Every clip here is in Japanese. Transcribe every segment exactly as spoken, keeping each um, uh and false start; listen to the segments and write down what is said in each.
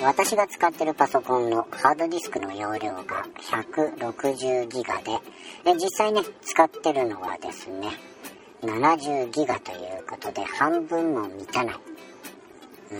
私が使ってるパソコンのハードディスクの容量がひゃくろくじゅうギガで、で実際ね使ってるのはですねななじゅうギガということで半分も満たない。うん、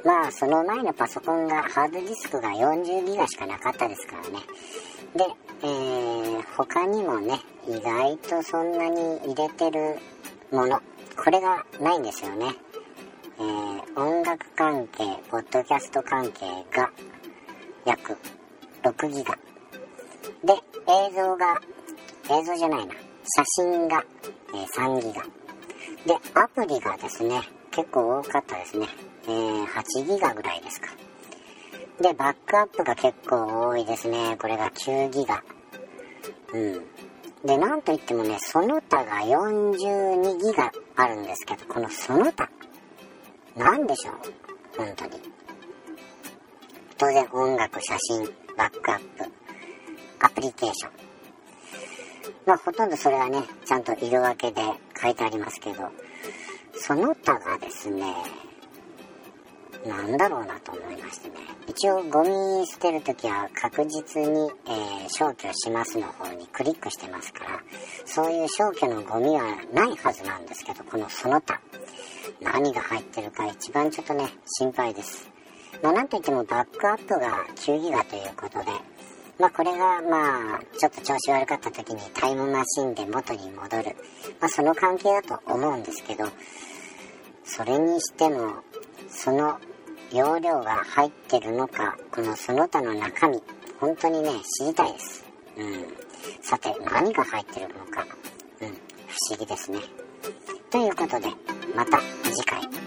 まあその前のパソコンがハードディスクがよんじゅうギガしかなかったですからね。で、えー、他にもね意外とそんなに入れてるものこれがないんですよね。えー、音楽関係ポッドキャスト関係が約ろくギガで、映像が映像じゃないな写真が、えー、さんギガで、アプリがですね結構多かったですね。えー、はちギガぐらいですか。でバックアップが結構多いですね。これがきゅうギガ。うんでなんといってもねその他がよんじゅうにギガあるんですけど、このその他なんでしょう本当に。当然音楽、写真、バックアップ、アプリケーション、まあほとんどそれはねちゃんと色分けで書いてありますけど、その他がですねなんだろうなと思いましてね。一応ゴミ捨てるときは確実に、えー、消去しますの方にクリックしてますから、そういう消去のゴミはないはずなんですけど、このその他何が入ってるか一番ちょっとね心配です。まあなんといってもバックアップがきゅうギガということで、まあこれがまあちょっと調子悪かった時にタイムマシンで元に戻る、まあその関係だと思うんですけど、それにしてもその容量が入ってるのか、このその他の中身本当にね知りたいです。うん、さて何が入ってるのか、うん、不思議ですね。ということでまた次回。